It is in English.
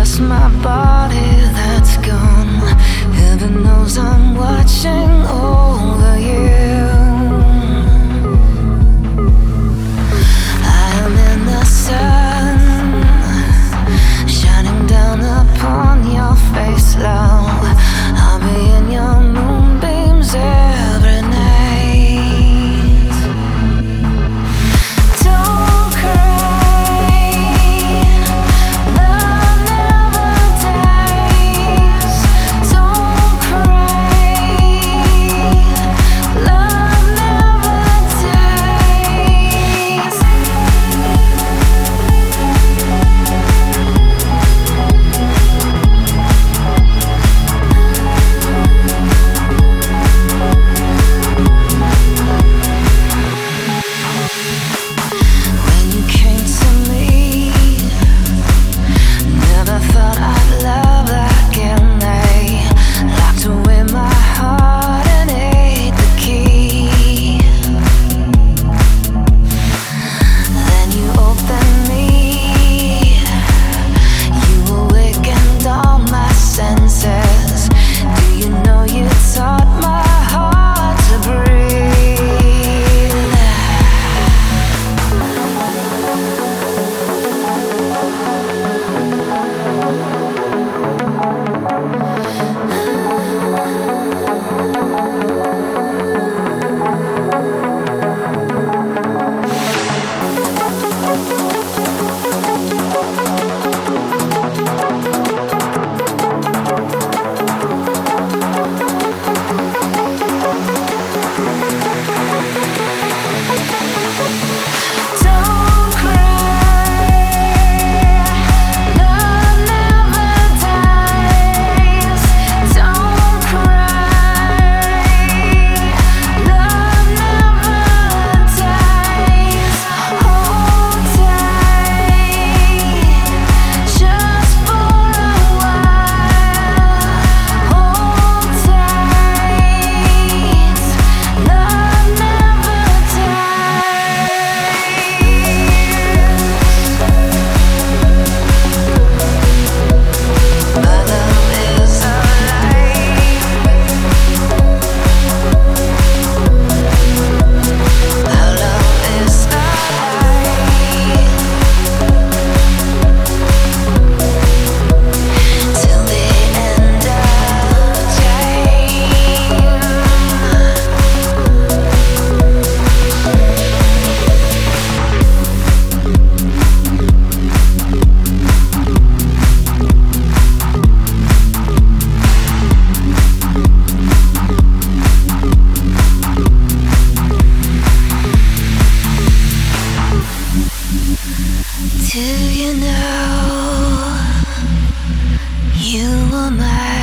just my body that's gone. Heaven knows I'm watching over you. I am in the sun, shining down upon your face, love. I'll be in your moonbeams every night. Don't cry, love never dies. Don't cry, love never dies. When you came to me, never thought I'd love again. They locked away my heart and ate the key. Then you opened me, you awakened all my senses. Do you know you taught my heart to breathe? Don't cry, love never dies. Don't cry, love never dies. Hold tight, just for a while. Hold tight, love never My love is alive. Our love is alive till the end of time. Do you know you were mine?